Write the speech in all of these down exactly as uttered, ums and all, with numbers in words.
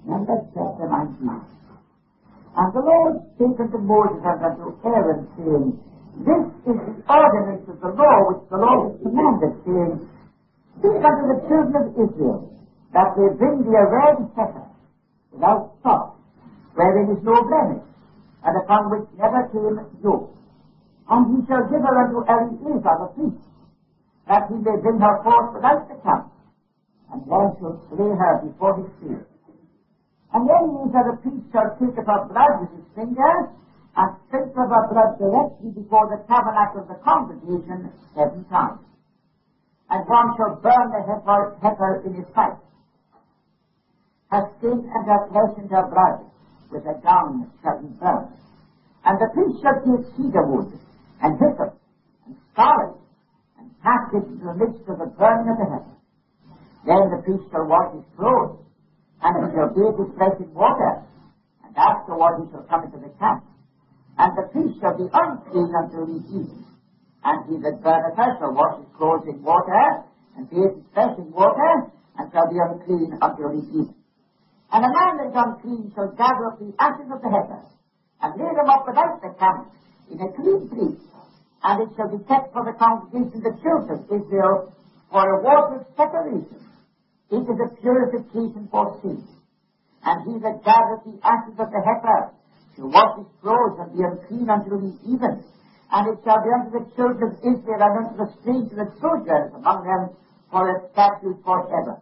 Numbers chapter nineteen. And the Lord spake unto Moses and unto Aaron, saying, This is the ordinance of the law which the Lord has commanded, saying, Speak unto the children of Israel, that they bring thee a red heifer, without spot, wherein is no blemish, and upon which never came yoke. And he shall give her unto Eleazar the priest, that he may bring her forth without the camp, and then shall slay her before his face. And Eleazar the priest shall take of her blood with his finger, and sprinkle of her blood directly before the tabernacle of the congregation seven times. And one shall burn the heifer, heifer in his sight. Her skin and her flesh and her blood with a gown shall be burned. And the priest shall take cedar wood, and hyssop, and scarlet, and cast it into the midst of the burning of the heifer. Then the priest shall wash his clothes, and he shall bathe his flesh in water, and afterward he shall come into the camp. And the priest shall be unclean until the evening. And he that burneth her shall wash his clothes in water, and bathe his flesh in water, and shall be unclean until the evening. And a man that is unclean shall gather up the ashes of the heifer, and lay them up without the camp, in a clean place, and it shall be kept for the congregation of the children of Israel for a water of separation. It is a purification for sin. And he that gathereth the ashes of the heifer shall wash his clothes and be unclean until the even. And it shall be unto the children of Israel and unto the stranger that sojourneth among them for a statute forever.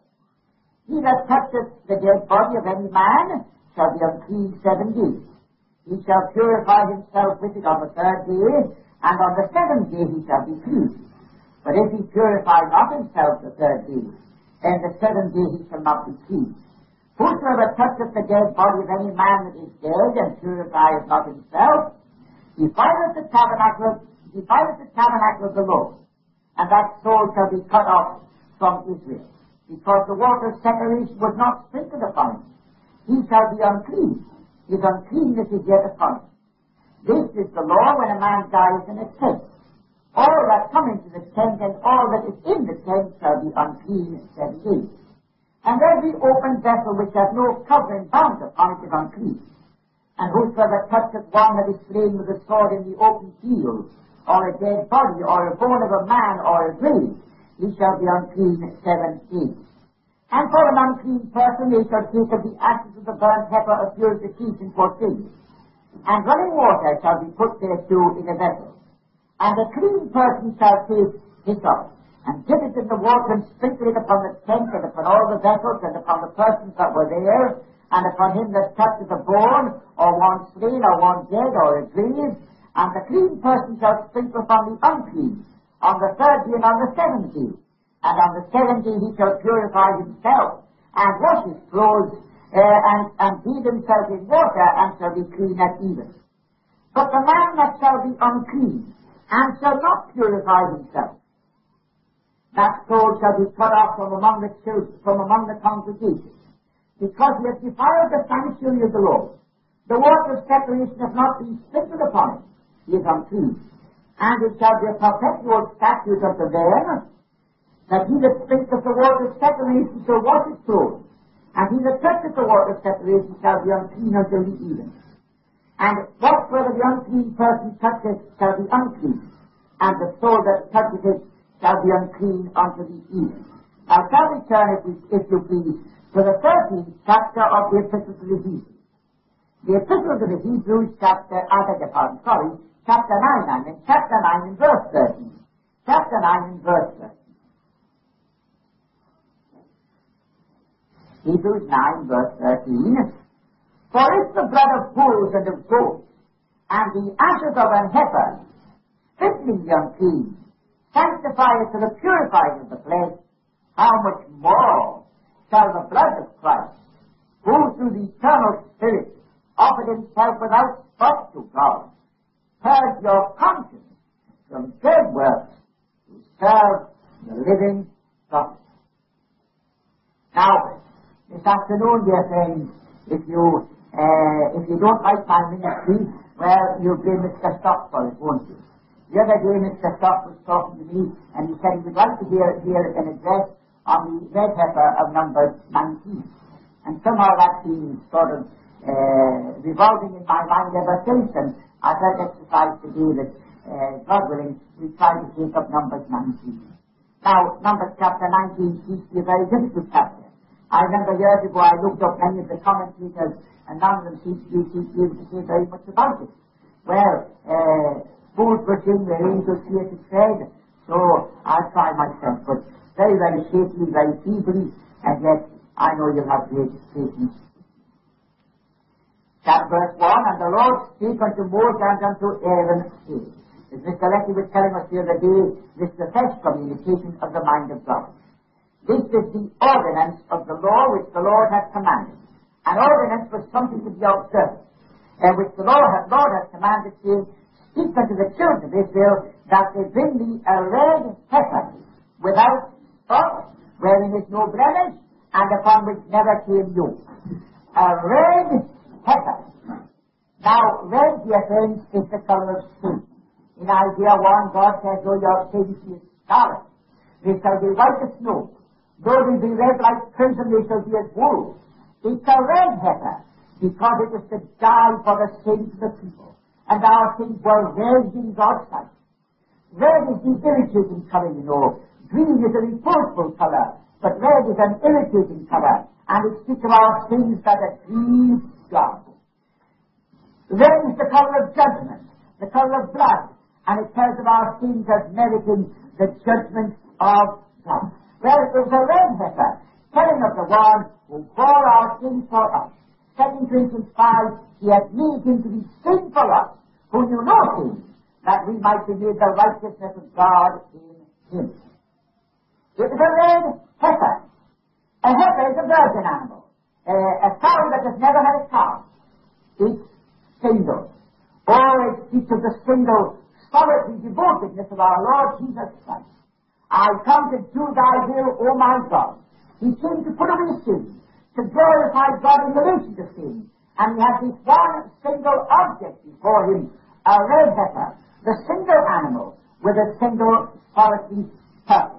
He that toucheth the dead body of any man shall be unclean seven days. He shall purify himself with it on the third day, and on the seventh day he shall be clean. But if he purify not himself the third day, then the seventh day he shall not be clean. Whosoever toucheth the dead body of any man that is dead, and purifieth not himself, defileth the tabernacle, defileth the tabernacle of the Lord, and that soul shall be cut off from Israel, because the water of separation was not sprinkled upon him. He shall be unclean. His uncleanness is yet upon him. This is the law when a man dies in a tent. All that come into the tent and all that is in the tent shall be unclean seven days. And every open vessel which has no covering bound upon it is unclean. And whosoever toucheth one that is slain with a sword in the open field, or a dead body, or a bone of a man, or a grave, he shall be unclean seven days. And for an unclean person they shall take of the ashes of the burnt heifer of purification for sin. And running water shall be put thereto in a vessel. And a clean person shall take hyssop, and dip it in the water, and sprinkle it upon the tent, and upon all the vessels, and upon the persons that were there, and upon him that toucheth a bone, or one slain, or one dead, or a grave. And the clean person shall sprinkle upon the unclean, on the third day and on the seventh day. And on the seventh day he shall purify himself, and wash his clothes, uh, and, and bathe himself in water, and shall be clean at even. But the man that shall be unclean, and shall not purify himself, that soul shall be cut off from among the children, from among the congregation, because he has defiled the sanctuary of the Lord. The water of separation has not been sprinkled upon him. He is unclean. And it shall be a perpetual statute unto them, that he that drinketh the water of separation shall wash his clothes, and he that toucheth the water of separation shall be unclean until the even. And whatsoever the unclean person toucheth shall be unclean, and the soul that toucheth it shall be unclean unto the even. Now shall we turn, if, we, if you please, to the thirteenth chapter of the Epistle to the Hebrews. The Epistle to the Hebrews, chapter, I beg your pardon, sorry, chapter nine, I mean, chapter nine and verse thirteen. Chapter nine and verse thirteen. Hebrews nine, verse thirteen. For if the blood of bulls and of goats, and the ashes of an heifer, fitting the unclean, sanctifieth to the purifying of the flesh, how much more shall the blood of Christ, who through the eternal Spirit offered himself without spot to God, purge your conscience from dead works to serve the living God. Now, this afternoon, dear friends, if you uh, if you don't like my ministry, well, you'll blame Mister Stock for it, won't you? The other day, Mister Stock was talking to me, and he said he would like to hear, hear an address on the red heifer of number nineteen. And somehow that seems sort of uh, revolving in my mind ever since. And I felt exercised today that, uh, God willing, we try to take up Numbers nineteen. Now, Numbers chapter nineteen seems to be a very difficult chapter. I remember years ago I looked up many of the commentators, and none of them seem to be, seem to be able to say very much about it. Well, uh, fools were sing, their angels fear to tread, so I'll try myself, but very, very shakily, very feebly, and yet I know you'll have great patience. Chapter verse one, and the Lord spake unto Moses and unto Aaron, saying, as Mister Leckie was telling us the other day, this is the first communication of the mind of God. This is the ordinance of the law which the Lord hath commanded. An ordinance was something to be observed, and which the Lord hath, Lord hath commanded, saying, speak unto the children of Israel, that they bring me a red heifer, without spot, wherein is no blemish, and upon which never came yoke. A red heifer. Now, red, dear friends, is the color of sin. In Isaiah one, God says, though your sins be scarlet, they shall be white as snow. Though they be red like crimson, they shall be as wool. It's a red heifer, because it was to die for the sins of the people. And our sins were red in God's sight. Red is the irritating color, you know. Green is a reproachful color, but red is an irritating color, and it speaks of our sins that have grieved God. Red is the color of judgment, the color of blood, and it tells of our sins as meriting the judgment of God. Well, it was a red heifer, telling of the one who bore our sins for us. Second Corinthians five, he has made him to be sin for us, who knew no sin, that we might be made the righteousness of God in him. It is a red heifer. A heifer is a virgin animal, uh, a cow that has never had a calf. It's single. Or it speaks of the single, solitary devotedness of our Lord Jesus Christ. I come to do thy will, O my God. He came to put away sin, to glorify God in relation to sin. And he had this one single object before him, a red heifer, the single animal with a single solitary purpose.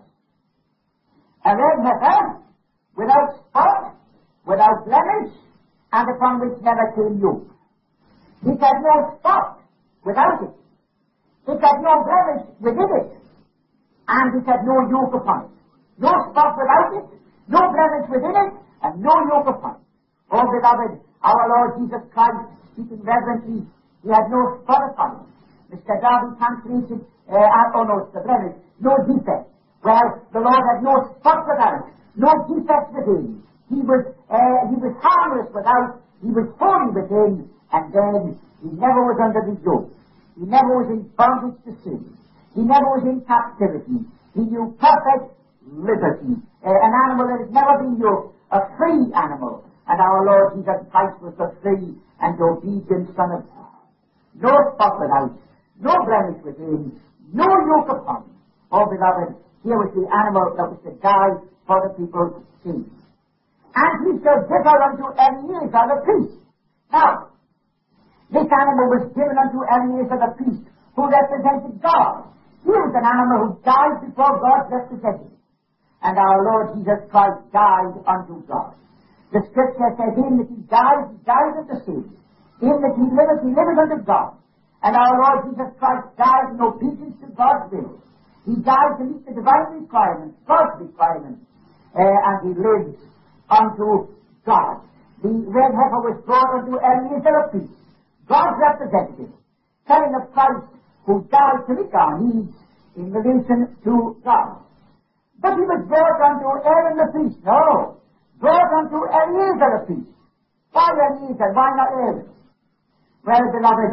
A red heifer, without spot, without blemish, and upon which never came yoke. It had no spot without it. It had no blemish within it. And it had no yoke upon it. No spot without it, no blemish within it, and no yoke upon it. Oh, beloved, our Lord Jesus Christ, speaking reverently, he had no spot upon it. Mister Darby translated, uh, oh no, it's the blemish, no defect. Well, the Lord had no spot without it, no defect within. He was, uh, he was harmless without, he was holy within, and then he never was under the yoke. He never was in bondage to sin. He never was in captivity. He knew perfect liberty. Uh, an animal that has never been yoked, a free animal. And our Lord Jesus Christ was the free and obedient Son of God. No spot without, no blemish within, no yoke upon. Oh, beloved, here was the animal that was to die for the people's sins. And he shall differ unto Eleazar the priest. Now, this animal was given unto Eleazar the priest, who represented God. He was an animal who died before God's representative. And our Lord Jesus Christ died unto God. The Scripture says, in that he died, he died unto sin. In that he liveth, he liveth unto God. And our Lord Jesus Christ died in obedience to God's will. He died to meet the divine requirements, God's requirements, uh, and he lives unto God. The red heifer was brought unto Eleazar the priest, God's representative, telling of Christ who died to meet our needs in relation to God. But he was brought unto Aaron the priest. No, brought unto Eleazar the priest. Why Eleazar? Why not Aaron? Well, beloved,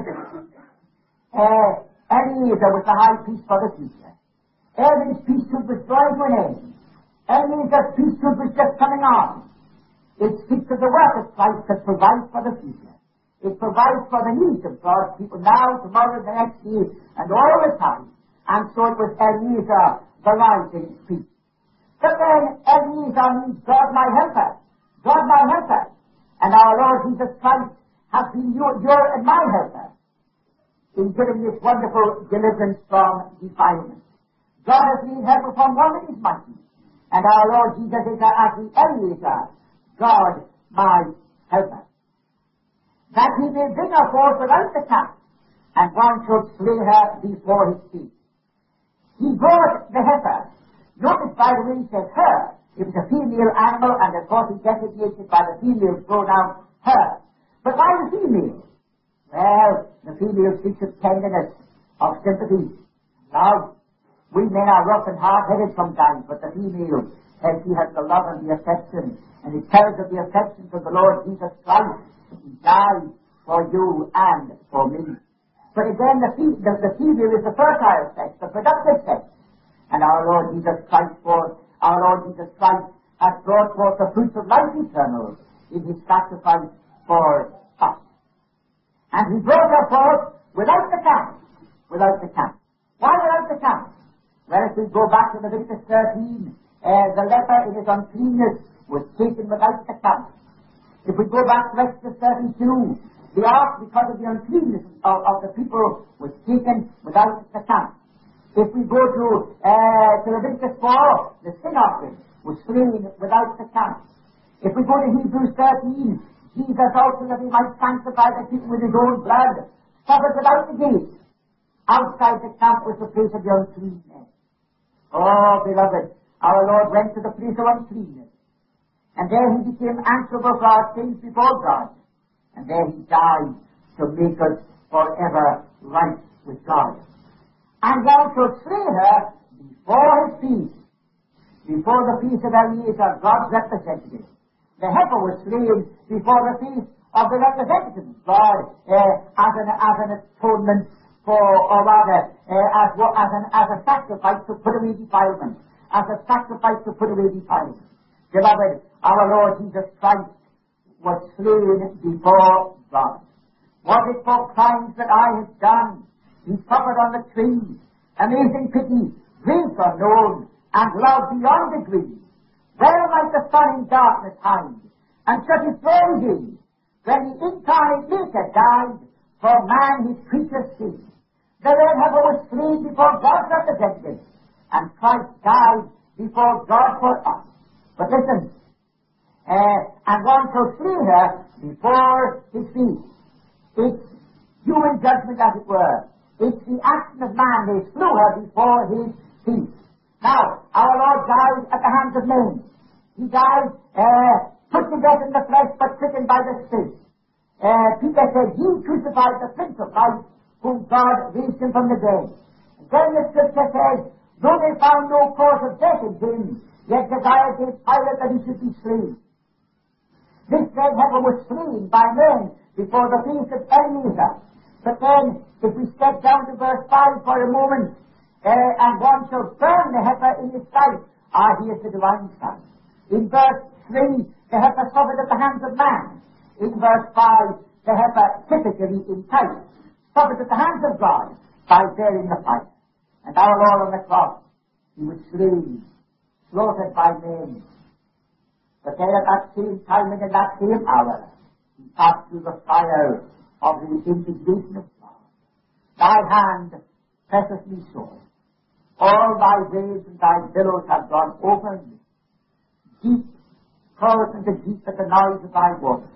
uh, Eleazar was the high priest for the future. Aaron's priesthood was drawing to an end. Eleazar's priesthood was just coming on. It speaks of the work of Christ that provides for the future. It provides for the needs of God's people now, tomorrow, the next day, and all the time. And so it was Eleazar, the rising priest. But then Eleazar means God my helper. God my helper. And our Lord Jesus Christ has been your, your and my helper in giving this wonderful deliverance from defilement. God has been helper from one that is mighty. And our Lord Jesus is as the Eleazar, God my helper, that he may bring her forth without the camp, and one should slay her before his feet. He brought the heifer. Notice, by the way, he says her. It was a female animal, and of course he designated by the female pronoun her. But why the female? Well, the female speaks of tenderness, of sympathy, love. We men are rough and hard-headed sometimes, but the female, and she has the love and the affection, and it tells of the affection of the Lord Jesus Christ. He died for you and for me. But again, the, fe- the, the female is the fertile sex, the productive sex. And our Lord Jesus Christ, for our Lord Jesus Christ has brought forth the fruits of life eternal in his sacrifice for us. And he brought her forth without the camp. Without the camp. Why without the camp? Well, if we go back to Leviticus thirteen, uh, the leper in his uncleanness was taken without the camp. If we go back to Exodus thirty-two, the ark, because of the uncleanness of, of the people, was taken without the camp. If we go to, uh, to Leviticus four, the sin offering was slain without the camp. If we go to Hebrews thirteen, Jesus also, that he might sanctify the people with his own blood, suffered without the gate. Outside the camp was the place of the uncleanness. Oh, beloved, our Lord went to the place of uncleanness. And there he became answerable for our sins before God. And there he died to make us forever right with God. And one should slay her before his feast, before the feast of Eleazar, God's representative. The heifer was slain before the feast of the representative of God, uh, as an as an atonement for, or rather, uh, as as an as a sacrifice to put away defilement, as a sacrifice to put away defilement. Beloved, our Lord Jesus Christ was slain before God. Was it for crimes that I have done? He suffered on the tree, amazing pity, grace unknown, and love beyond degree. Where might the sun in darkness hide, and shut his glory in, when the incarnate Maker died for man his creature's sin? The red heifer was slain before God's representative, and Christ died before God for us. But listen, uh, and one shall slay her before his feet. It's human judgment, as it were. It's the action of man. They slew her before his feet. Now, our Lord died at the hands of men. He died, uh, put to death in the flesh, but quickened by the Spirit. Uh, Peter said, he crucified the Prince of Life, whom God raised him from the dead. And then the Scripture says, though they found no cause of death in him, yet desired they Pilate that he should be slain. This red heifer was slain by men before the feast of Eleazar. But then, if we step down to verse five for a moment, uh, and one shall burn the heifer in his sight, ah, he is the divine Son. In verse three, the heifer suffered at the hands of man. In verse five, the heifer, typically in type, suffered at the hands of God by bearing the fire. And our Lord on the cross, he was slain, slaughtered by men. But then at that same time and in that same hour, he passed through the fire of the indignation of God. Thy hand presseth me sore. All thy waves and thy billows have gone over me. Deep calleth unto deep at the noise of thy waters.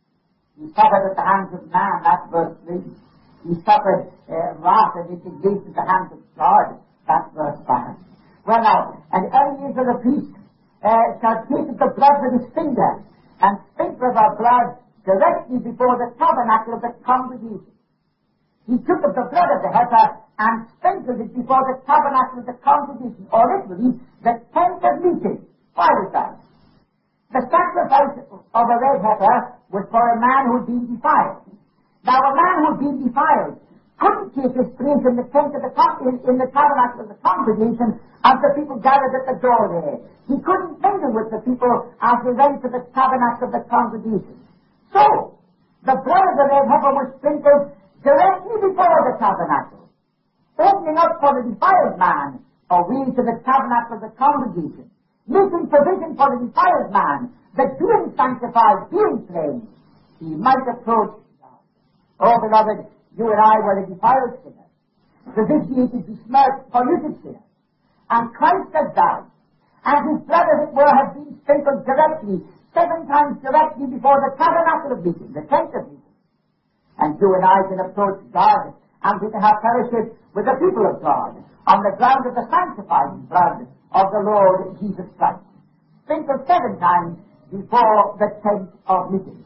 He suffered at the hands of man, that's verse three. He suffered uh, wrath and indignation at the hands of God, that's verse five. Well now, and Eleazar the priest uh, shall take the blood with his finger, and sprinkle the blood directly before the tabernacle of the congregation. He took of the blood of the heifer and sprinkled it before the tabernacle of the congregation, or literally, the tent of meeting. Why was that? The sacrifice of a red heifer was for a man who had been defiled. Now, a man who had been defiled couldn't take his place in the tent of the in, in the tabernacle of the congregation as the people gathered at the door there. He couldn't mingle with the people as they went to the tabernacle of the congregation. So, the blood of the red heifer was sprinkled directly before the tabernacle, opening up for the defiled man a way to the tabernacle of the congregation, making provision for the defiled man that being sanctified, being cleansed, he might approach God. Oh, beloved, you and I were the defiled sinners, the vitiated, besmirched, polluted sinners, and Christ had died, and his blood, as it were, had been sprinkled directly, seven times directly before the tabernacle of meeting, the tent of meeting. And you and I can approach God, and we can have fellowship with the people of God on the ground of the sanctifying blood of the Lord Jesus Christ. Sprinkle seven times before the tent of meeting.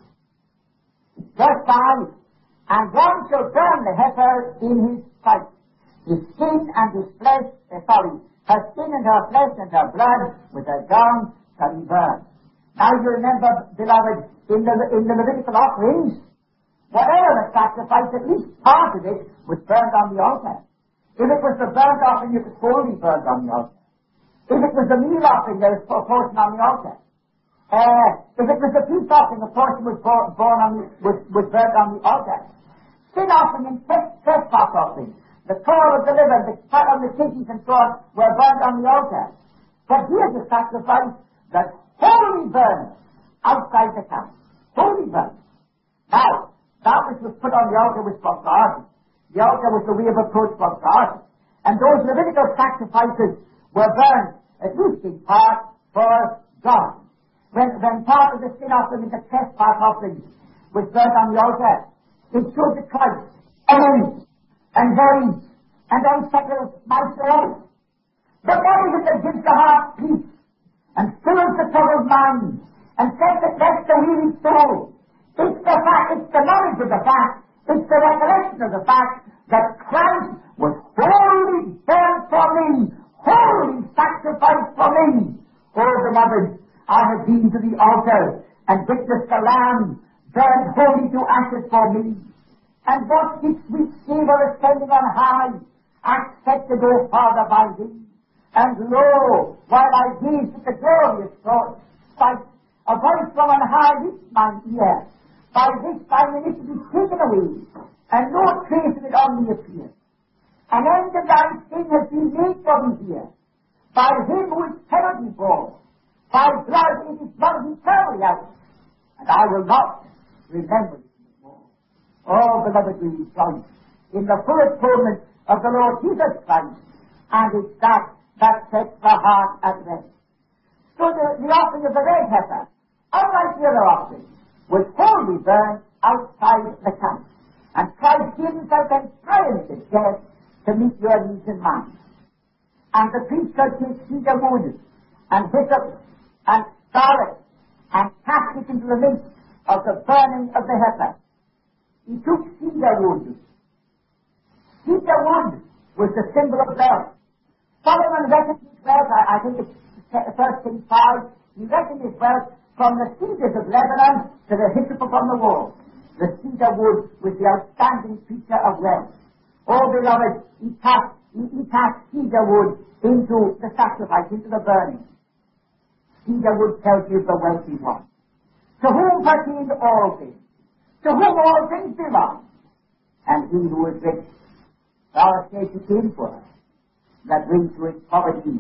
Verse five, and one shall burn the heifer in his sight. His skin and his flesh, uh, sorry, her skin and her flesh and her blood with her dung shall be burned. Now you remember, beloved, in the, in the Levitical offerings, whatever the sacrifice, at least part of it was burned on the altar. If it was the burnt offering, it was wholly burned on the altar. If it was the meal offering, there was a portion on the altar. Uh, if it was the peace offering, a portion was born, born on the, was, was burnt on the altar. Sin offering and trespass offering, the caul of the liver, the fat on the kidneys and so on, were burnt on the altar. But here's a sacrifice that's wholly burned outside the camp. Wholly burned. Now, that which was put on the altar was for God. The altar was the way of approach for God. And those Levitical sacrifices were burned, at least in part, for God. When, when part of the sin offering and the trespass offering was burnt on the altar, it showed the Christ, enemy, and worries, and unsettles my soul. But what is it that gives the heart peace, and fills the troubled mind, and sets at rest the weary soul? It's the fact, it's the knowledge of the fact, it's the recollection of the fact that Christ was wholly burnt for me, wholly sacrificed for me. Oh, beloved, I have been to the altar and witnessed the Lamb burned wholly to ashes for me. And what its sweet savour ascending on high, accepted, O Father, by thee. And lo, while I gazed at the glorious sight, a voice from on high reached mine ear. By this thine iniquity taken away, and no trace of it on me appeared. An end of thy sin has been made for thee here, by him who is penalty for. By blood it is blood eternally out, and I will not remember it anymore. Oh, beloved, we rejoice in the full atonement of the Lord Jesus Christ, and it's that that sets the heart at rest. So the, the offering of the red heifer, unlike the other offering, was wholly burned outside the camp. And Christ gave himself entirely to death to meet your needs and mine. And the priest shall take cedar wood, and hyssop, and scarlet, and cast it into the midst of the burning of the heifer. He took cedar wood. Cedar wood was the symbol of wealth. Solomon reckoned his wealth, I, I think it's First Kings five, he reckoned his wealth from the cedars of Lebanon to the hyssop upon the wall. The cedar wood was the outstanding feature of wealth. Oh, beloved, he cast, he, he cast cedar wood into the sacrifice, into the burning. Cedar wood tells you the wealthy one. To whom pertain all things, to whom all things belong, and he who is rich, thou hast made to came for us, that brings to his poverty.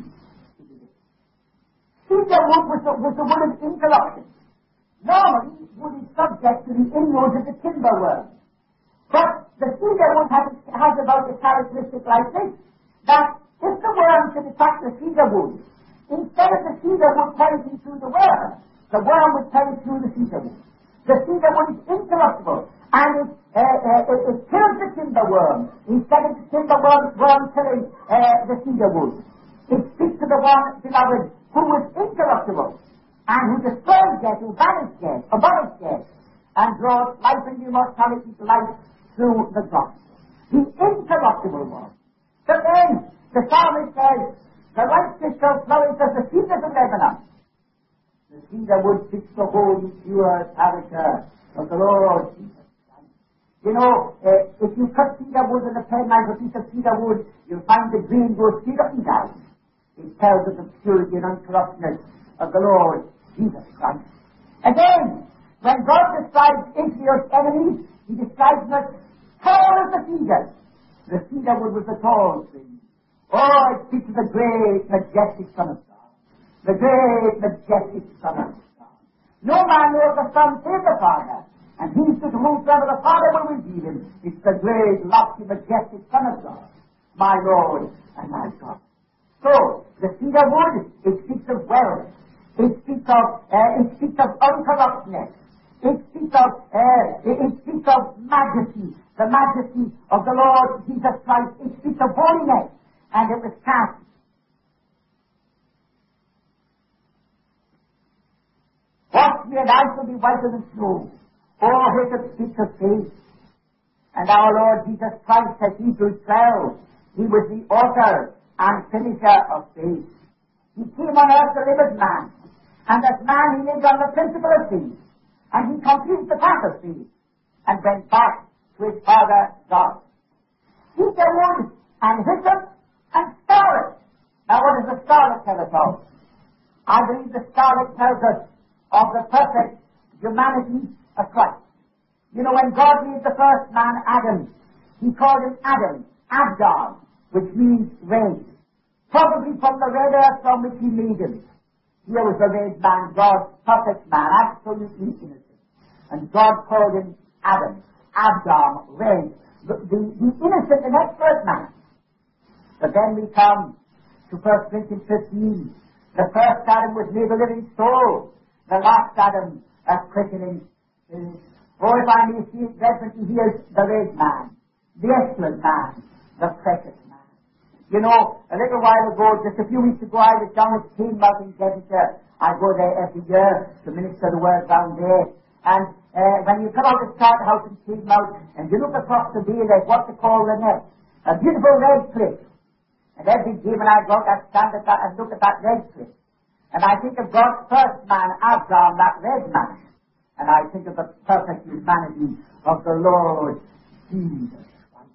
Cedar wood was the, was the wood of incorruption. Normally, wood is subject to the inroads of the timber worm. But the cedar wood has, has about a characteristic like this, that if the worm should attack the cedar wood, instead of the cedar wood penetrating through the worm, the worm would penetrate through the cedar wood. The cedar wood is incorruptible, and it, uh, uh, it, it kills the timber worm, instead of the timber worm, worm killing uh, the cedar wood. It speaks to the one, beloved, who was incorruptible, and who destroys death, who banishes death, abolishes death, and draws life and immortality to life through the gospel. The incorruptible one. So then, the psalmist says, the righteous shall flourish as the cedars of Lebanon. The cedar wood fits the holy, pure character of the Lord Jesus Christ. You know, uh, if you cut cedar wood with a penknife, a piece of cedar wood, you'll find the grain goes straight up and down. It tells of the purity and uncorruptness of the Lord Jesus Christ. Again, when God describes Israel's enemies, he describes them as tall as the cedar. The cedar wood was the tall tree. Oh, it speaks of the great, majestic Son of God. The great, majestic Son of God. No man knows the Son save the Father, and he to whomsoever the Father will reveal him. It's the great, lofty, majestic Son of God, my Lord and my God. So, the cedar wood, it speaks of wealth. It speaks of, uh, it speaks of uncorruptness. It speaks of, uh, it, it speaks of majesty, the majesty of the Lord Jesus Christ. It speaks of holiness, and it was cast. Wash me, and I shall be whiter than snow. Oh, here it speaks of faith. And our Lord Jesus Christ, as Hebrews twelve, He was the author and finisher of faith. He came on earth to live as man, and as man He lived on the principle of faith, and He completed the path of faith, and went back to His Father God. Cedar wood and hyssop and scarlet. Now what does the scarlet tell us of? I believe the scarlet tells us of the perfect humanity of Christ. You know, when God made the first man, Adam, He called him Adam, Abdar, which means red. Probably from the red earth from which He made him. Here was the red man, God's perfect man, absolutely innocent. And God called him Adam, Abdar, red, the, the, the innocent and expert man. But then we come to First Corinthians fifteen. The first Adam was made a living soul. The last Adam, a quickening spirit. Oh, if I may see it reverently, he is the red man, the excellent man, the precious man. You know, a little while ago, just a few weeks ago, I was down at Teignmouth in Devonshire. I go there every year to minister the word down there. And uh, when you come out of the Charterhouse in Teignmouth, and you look across the bay, there's what they call the net, a beautiful red cliff. And every day when I go out, I stand at that and look at that red cliff. And I think of God's first man, Abraham, that red man. And I think of the perfect humanity of the Lord Jesus Christ.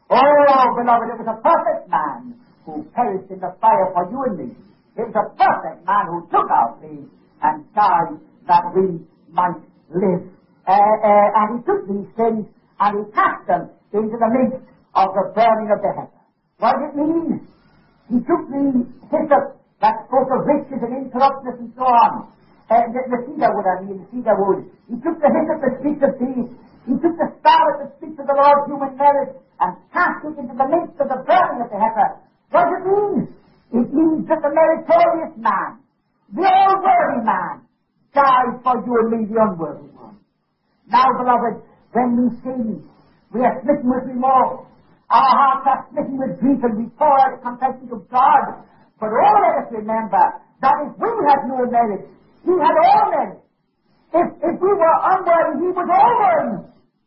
Oh, beloved, it was a perfect man who perished in the fire for you and me. It was a perfect man who took our place and died that we might live. Uh, uh, and He took these things and He cast them into the midst of the burning of the heifer. What does it mean? He took the hyssop that spoke of riches and incorruptness and so on. Uh, the, the cedar wood, I mean, the cedar wood. He took the hyssop that speaks of peace. He took the scarlet that speaks of the Lord's human merit and cast it into the midst of the burning of the heifer. What does it mean? It means that the meritorious man, the all-worthy man, died for you and me, the unworthy one. Now, beloved, when we sin, we are smitten with remorse. Our hearts are smitten with grief, and we pour out a confession to God. But oh, let us remember that if we had no merit, He had all merit. If, if we were unworthy, He was all worthy.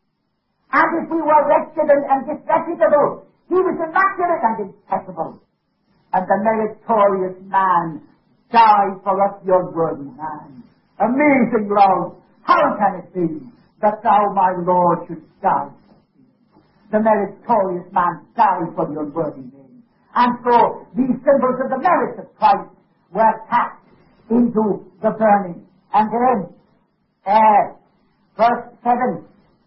And if we were wretched and, and disreputable, He was immaculate and impeccable. And the meritorious man died for us, the unworthy man. Amazing love! How can it be that thou, my Lord, should die for me? The meritorious man died for the unworthy man. And so these symbols of the merits of Christ were cast into the burning. And then, uh, verse seven,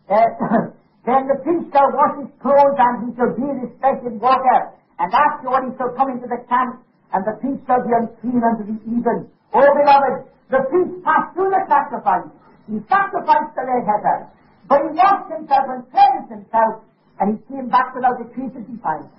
uh, then the priest shall wash his clothes, and he shall bathe his flesh in water, and afterward he shall come into the camp, and the priest shall be unclean unto the even. Oh, beloved, the priest passed through the sacrifice. He sacrificed the red heifer, but he washed himself and cleansed himself, and he came back without a trace of defilement.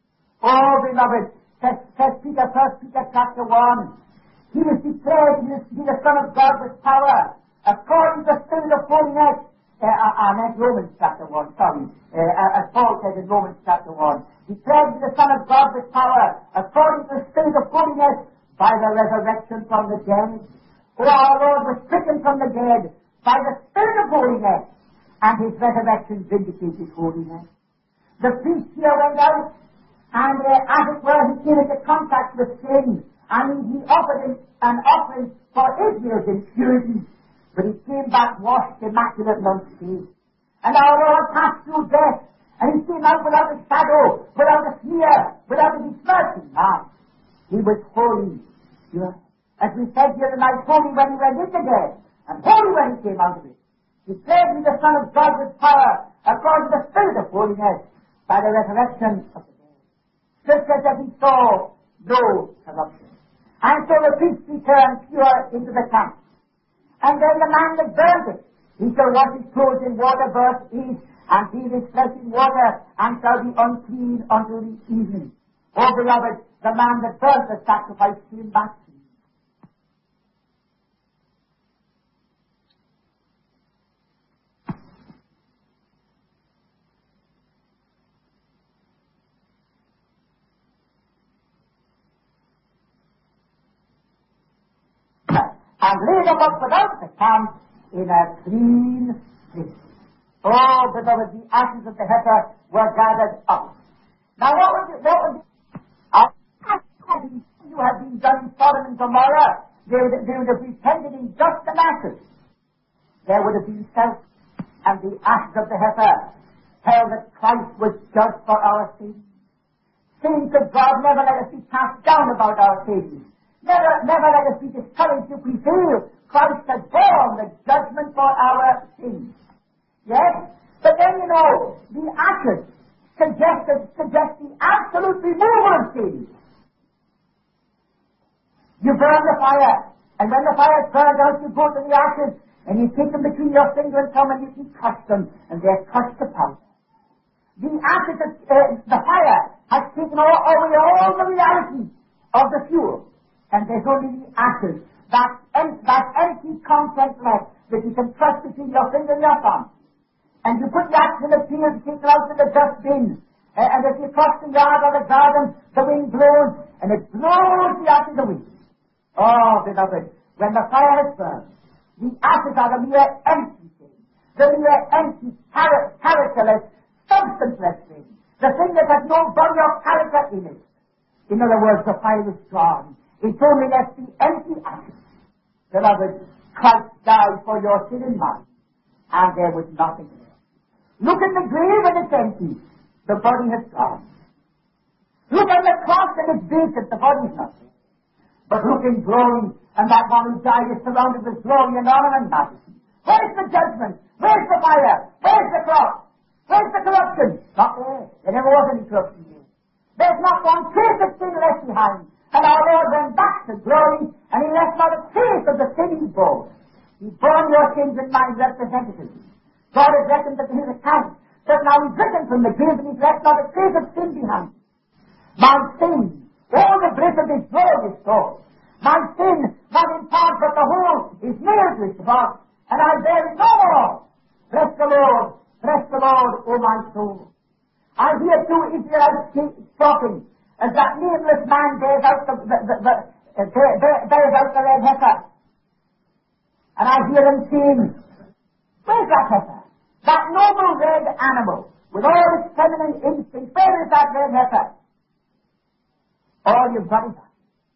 Oh, beloved, says, says Peter, First Peter chapter one, He was declared to be the Son of God with power, according to the Spirit of holiness. Uh, I meant Romans chapter one, sorry. Uh, as Paul said in Romans chapter one. Declared to be the Son of God with power, according to the Spirit of holiness, by the resurrection from the dead. For our Lord was quickened from the dead by the Spirit of holiness, and His resurrection vindicated holiness. The priest here went out, and uh, as it were, he came into contact with sin. I mean, he offered him an offering for Israel's impurity, but he came back washed, immaculate, and unscathed. And our Lord passed through death, and He came out without a shadow, without a smear, without a besmirching mark. He was holy, pure. As we said here tonight, holy when He went into death, and holy when He came out of it. Declared to be the Son of God with power, according to the Spirit of holiness, by the resurrection of the dead. Just as that He saw no corruption. And so the priest returned pure into the camp. And then the man that burned it, he shall wash his clothes in water, verse eight, and bathe his flesh in water, and shall be unclean until the evening. Oh, beloved, the man that burned the sacrifice came back clean. and lay them up without the camp in a clean place. Oh, beloved, the ashes of the heifer were gathered up. Now, what would you, what would you, uh, you have been done in Sodom and Gomorrah, they would, they would have repented in dust and ashes. There would have been self, and the ashes of the heifer tell that Christ was judged for our sins. Saints of God, never let us be cast down about our sins. Never, never let us be discouraged if we feel Christ has borne the judgment for our sins. Yes? But then, you know, the ashes suggest, suggest the absolute removal of sins. You burn the fire, and when the fire is burned out, you go to the ashes, and you take them between your finger and thumb, and you can crush them, and they're crushed to powder. The ashes, of, uh, the fire, has taken away all the reality of the fuel, and there's only the ashes, that, em- that empty content left, that you can crush between your finger and your thumb. And you put the ashes in the field, take it out to the dustbin, uh, and if you cross the yard or the garden, the wind blows, and it blows the ashes away. Oh, beloved, when the fire is burned, the ashes are the mere empty thing, the mere empty, char- characterless, substanceless thing, the thing that has no body or character in it. In other words, the fire is gone. It's only left the empty ashes. Beloved, Christ died for your sin and mine, and there was nothing there. Look at the grave and it's empty. The body has gone. Look at the cross and it's vacant. The body is not there. But look in glory, and that one who died is surrounded with glory and honor and majesty. Where's the judgment? Where's the fire? Where's the cross? Where's the corruption? Not there. There never was any corruption there. There's not one trace of sin left behind. And our Lord went back to glory, and He left not a trace of the sin He bore. He bore your sins and mine representatively. God has reckoned that His account, that now He's risen from the grave, and He's left not a trace of sin behind. My sin, all the bliss of His blood is gone. My sin, not in part but the whole, is nailed to His cross, and I bear it no more. Bless the Lord, bless the Lord, O my soul. I hear two Israelites talking, as that nameless man bears out the, the, the, the uh, bears out the red heifer. And I hear them saying, where's that heifer? That noble red animal, with all its feminine instincts, where is that red heifer? All you've got is that.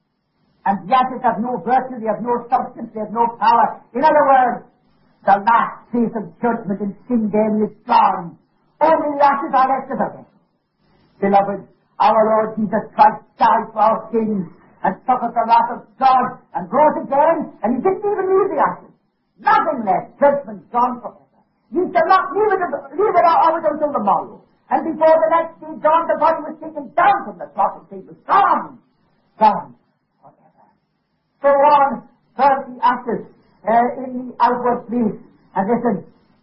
And the ashes have no virtue, they have no substance, they have no power. In other words, the last place of judgment and sin then is gone. Only the ashes are left of it. Beloved, our Lord Jesus Christ died for our sins and suffered the wrath of God and rose again, and He didn't even leave the ashes. Nothing left, judgment gone forever. You shall not leave it, leave it out until the morrow. And before the next day dawned, the body was taken down from the cross and it was gone. Gone forever. So on, burnt the ashes uh, in the outward place. And listen,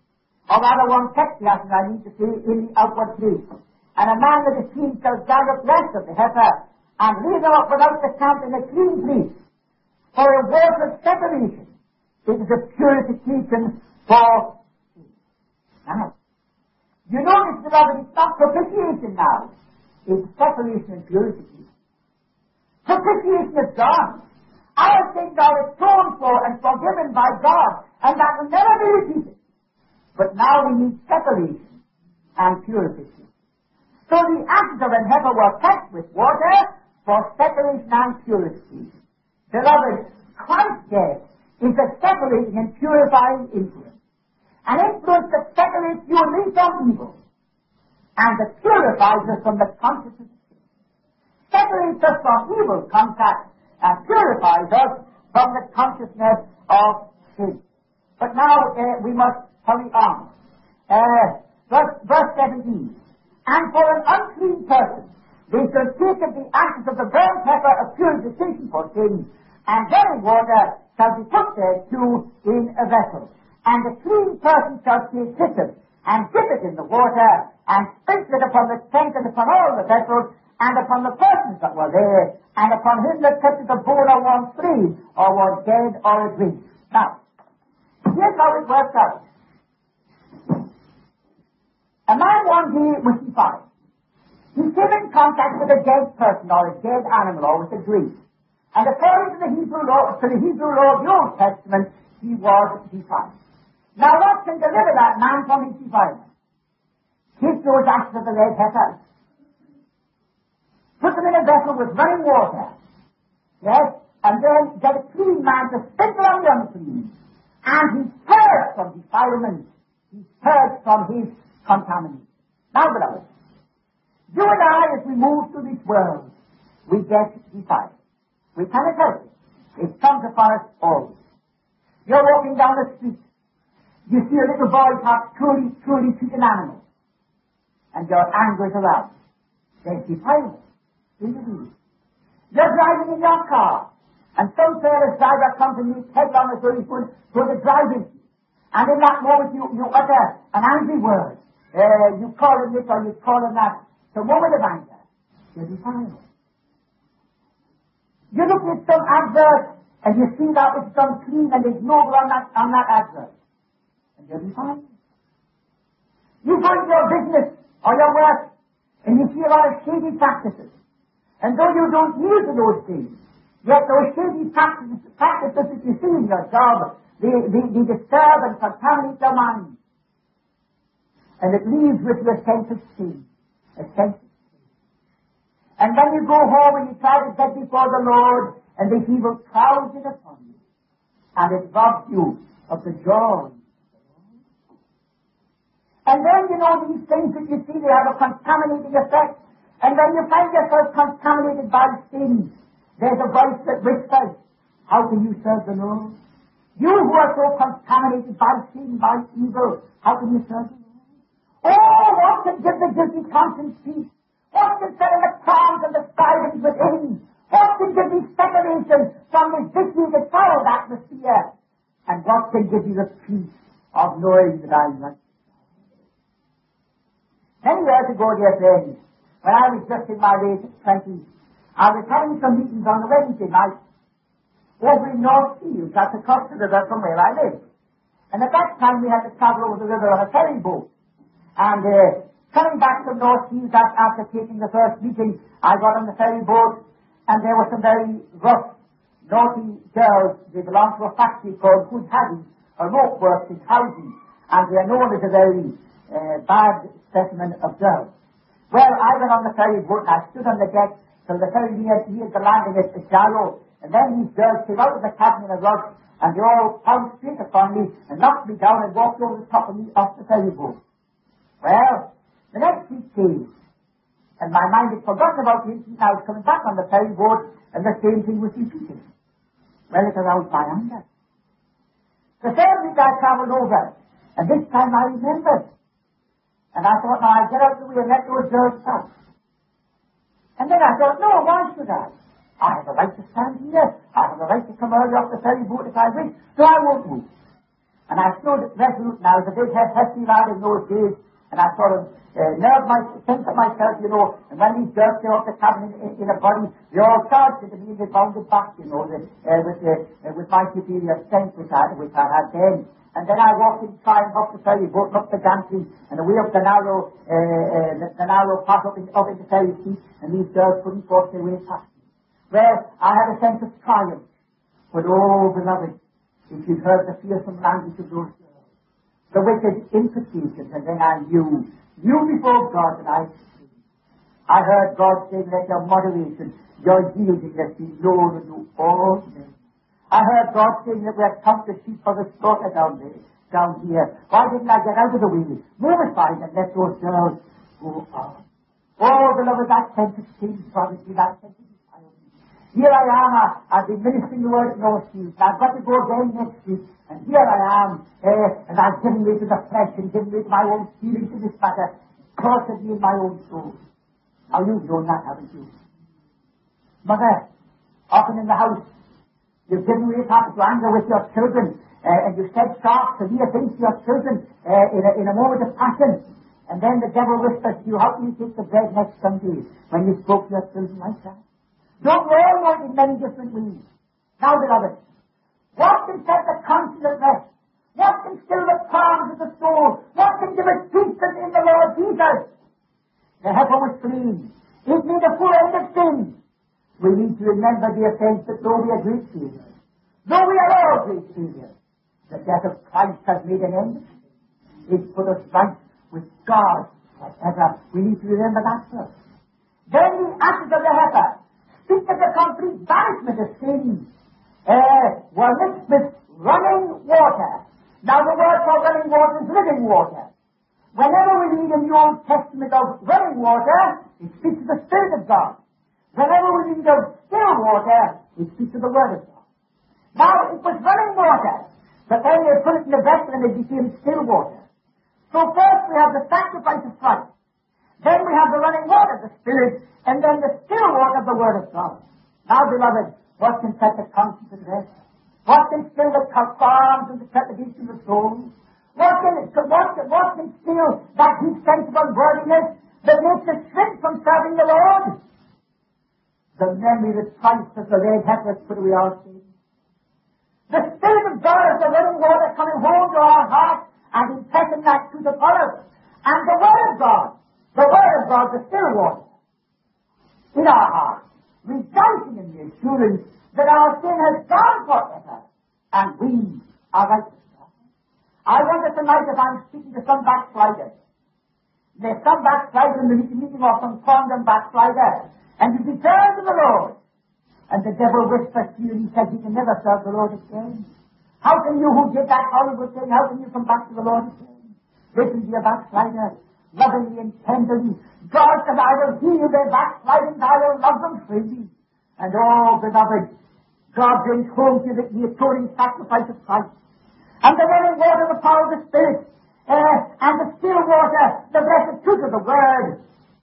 or rather one kept the ashes, I need to say, in the outward place. And a man with a clean shall gather the rest of the heifer and lay them up without the camp in a clean place. For a work of separation, it is a purification for sin. Now, you notice, beloved, it's not propitiation now. It's separation and purification. Propitiation is gone. Our sins are atoned for and forgiven by God, and that will never be repeated. But now we need separation and purification. So the ashes of an heifer were kept with water for separation and purification. Beloved, Christ's death is a separating and purifying influence. An influence that separates you and me from evil, and that purifies us from the consciousness of sin. Separates us from evil contact, and purifies us from the consciousness of sin. But now uh, we must hurry on. Uh, verse, verse seventeen. And for an unclean person, they shall take of the ashes of the burnt heifer of purification for sin, and very water shall be put there too in a vessel. And the clean person shall take hyssop, and dip it in the water, and sprinkle it upon the tent and upon all the vessels, and upon the persons that were there, and upon him that touches a bone or one free, or was dead or a drink. Now, here's how it works out. A man one day was defied. He came in contact with a dead person or a dead animal or with a drink. And according to the Hebrew law, to the Hebrew law of the Old Testament, he was defiled. Now what can deliver that man from his defilement? Take those ashes of the red heifer, put them in a vessel with running water, yes, and then get a clean man to sprinkle on the unclean, and he's purged from defilement, he's purged from his contamination. Now, beloved, you and I, as we move through this world, we get defiled. We cannot help it. It comes upon us always. You're walking down the street, you see a little boy perhaps truly, truly treat an animal, and your anger is aroused. There's defilement. You're driving in your car, and some careless driver comes and meets headlong as though he's going to drive into you. And in that moment you, you utter an angry word. Uh, you call him this or you call him that. It's a moment of anger. You're defiled. You look at some advert and you see that it's done clean and there's no on that, on that advert. And you're defiled. You go into your business or your work and you see a lot of shady practices. And though you don't yield to those things, yet those shady practices, practices that you see in your job, they, they, they disturb and contaminate your mind. And it leaves with you a sense of sin. A sense of sin. And then you go home and you try to get before the Lord, and the evil crowds it upon you. And it robs you of the joy. And then, you know, these things that you see, they have a contaminating effect. And when you find yourself contaminated by sin, there's a voice that whispers, how can you serve the Lord? You who are so contaminated by sin, by evil, how can you serve the Lord? Oh, what can give the guilty conscience peace? What can settle the qualms and the strivings within? What can give you separation from this vitiated, foul atmosphere? And what can give you the peace of knowing that I am right? Many years ago, dear friends, when I was just in my late twenties, I was having some meetings on a Wednesday night over in North Shields, that's across the river from where I live. And at that time we had to travel over the river on a ferry boat. And uh, coming back from North Shields after taking the first meeting, I got on the ferry boat, and there were some very rough, naughty girls. They belonged to a factory called Hood Haddy, a rope works in housing, and they are known as a very uh, bad specimen of girls. Well, I went on the ferry boat and I stood on the deck till the ferry neared, neared the landing at Jarrow, and then these girls came out of the cabin in a rush, and they all pounced straight upon me and knocked me down and walked over the top of me off the ferry boat. Well, the next week came, and my mind had forgotten about the incident. I was coming back on the ferry boat, and the same thing was repeated. Well, it aroused my anger. The third week I travelled over, and this time I remembered. And I thought, now I'll get out of the way and let those girls pass. And then I thought, no, why should I? I have a right to stand here. I have a right to come early off the ferry boat if I wish, so I won't move. And I stood resolute, and I was a big hefty lad in those days, and I sort of uh, nerved my, think of myself, you know, and when these girls came off the cabin in, in, in a body, they all charged into me and they bounded back, you know, the, uh, with, uh, uh, with my superior strength which I, which I had then. And then I walked in triumph up the ferry boat, up the gantry, and away up the narrow, uh, uh, the, the narrow path up, in, up into the ferry seat, and these girls couldn't force their way past me. Well, I had a sense of triumph. But oh, beloved, if you'd heard the fearsome language of those girls, the wicked imprecations, and then I knew, knew before God that I had sinned. I heard God say, let your moderation, your yieldingness be known unto all men. I heard God saying that we had come to sheep for the slaughter down there, down here. Why didn't I get out of the way, move aside and let those girls go on? Oh, beloved, that sense of sin bothers me, that sense of defilement. Here I am, I, I've been ministering the word in North Shields, and I've got to go again next week, and here I am, uh, and I've given way to the flesh and given way to my own feelings in this matter, tortured me in my own soul. Now you've known that, haven't you? Mother, often in the house, you've given way perhaps to anger with your children, uh, and you've said sharp, severe things to your children uh, in, a, in a moment of passion. And then the devil whispers to you, how can you take the bread next Sunday when you spoke to your children like that? Don't we all know it in many different ways? Now, beloved, what can set the conscience at rest? What can still the qualms of the soul? What can give us peace in the Lord Jesus? The heifer was clean. It made a full end of sin. We need to remember, dear friends, that though we are great failures, though we are all great failures, the death of Christ has made an end. It's put us right with God forever. We need to remember that first. Then the ashes of the heifer speak of the complete banishment of sin, uh, were mixed with running water. Now the word for running water is living water. Whenever we read in the Old Testament of running water, it speaks of the Spirit of God. Whenever we read of still water, it speaks of the Word of God. Now, it was running water, but then they put it in the vessel and it became still water. So first we have the sacrifice of Christ. Then we have the running water of the Spirit, and then the still water of the Word of God. Now, beloved, what can set the conscience at rest? What can still the qualms and the trepidation of the soul? What can, what, what can still that deep sense of unworthiness that makes us shrink from serving the Lord? The memory that Christ as the red heifer put away our sin. The Spirit of God is the living water coming home to our hearts and impressing that truth upon us. And the Word of God, the Word of God, the still water, in our hearts, rejoicing in the assurance that our sin has gone forever, and we are righteous. I wonder tonight if I'm speaking to some backsliders. There's some backslider in the meeting or some condemned backslider, and you return to the Lord. And the devil whispers to you and he says you can never serve the Lord again. How can you who did that horrible thing, how can you come back to the Lord again? Listen to your backslider, lovingly and tenderly. God said, I will heal their backsliding, I will love them freely. And oh, beloved, God brings home to you the, the atoning sacrifice of Christ. And the running water, the power of the Spirit, uh, and the still water, the blessed truth of the Word.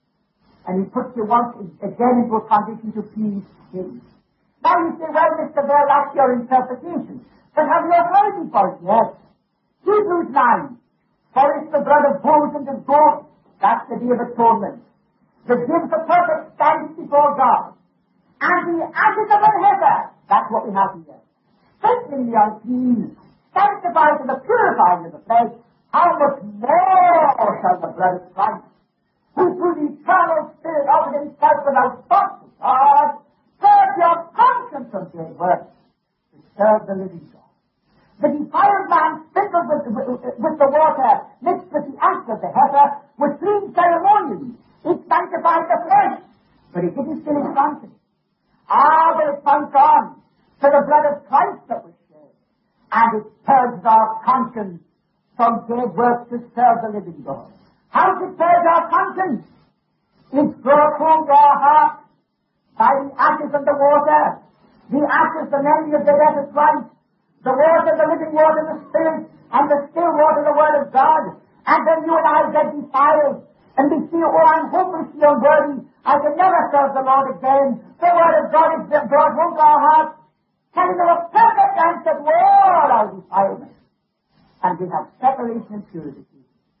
And he puts you once again into a condition to please Him. Now you say, well, Mister Bell, that's your interpretation. But have you authority for it? Yes. Hebrews nine. For it's the blood of bulls and of goats, that's the day of atonement, that gives the perfect standing before God. And the ashes of an heifer, that's what we have here. Strengthening the unclean, sanctified to the purifying of the flesh, how much more shall the blood of Christ, who through the eternal Spirit offered Himself without spot to God, serve your conscience from dead works, to serve the living God. The defiled man sprinkled with, with, with the water, mixed with the ash of the heifer, was clean ceremonially. It sanctified the flesh, but it didn't still His conscience. Ah, but it points on to the blood of Christ that was shed, and it purged our conscience from dead works to serve the living God. How to purge our conscience? It's brought home to our heart by the ashes and the water. The ashes, the memory of the death of Christ. The water, the living water, the Spirit, and the still water, the Word of God. And then you and I get defiled. And we feel, oh, I'm hopelessly unworthy. I can never serve the Lord again. The Word of God is brought home to our hearts, telling us a perfect answer to all our defilement. And we have separation and purification.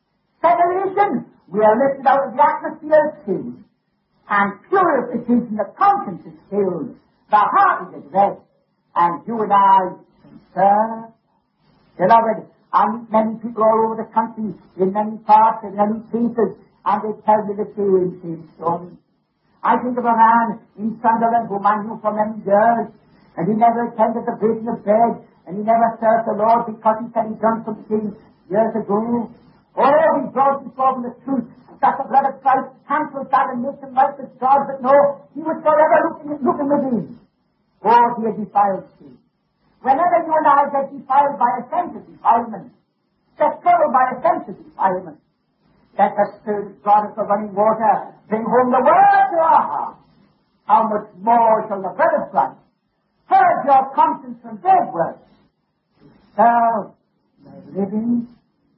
Separation, we are lifted out of the atmosphere of sin. And purification, the conscience is filled. The heart is at rest. And you and I can serve. Beloved, I meet many people all over the country, in many parts, in many places, and they tell me the same, same story. I think of a man in Sunderland whom I knew for many years, and he never attended the breaking of bread, and he never served the Lord because he said he'd done something years ago. Oh, he brought before him the truth that the blood of Christ cancels that and makes him right with God, but no, he was forever looking, looking within. Oh, he had defiled sin. Whenever you and I get defiled by a sense of defilement, get troubled by a sense of defilement, let the Spirit of God as the running water bring home the Word to our heart. How much more shall the blood of Christ purge your conscience from dead works to serve the living?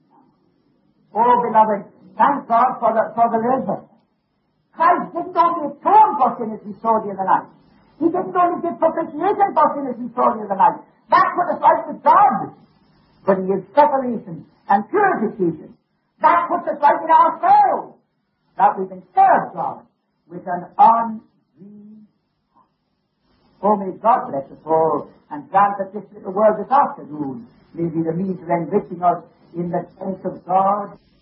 Oh, beloved, thank God for the, for the living. Christ didn't only atone for sin as we saw the other night. He didn't only give propitiation for sin as we saw the other night. That's what it's like with God. But He gives separation and purification. That puts us right in our soul, that we can serve God with an unclean heart. Oh, may God bless us all and grant that this little word this afternoon may be the means of enriching us in the sense of God.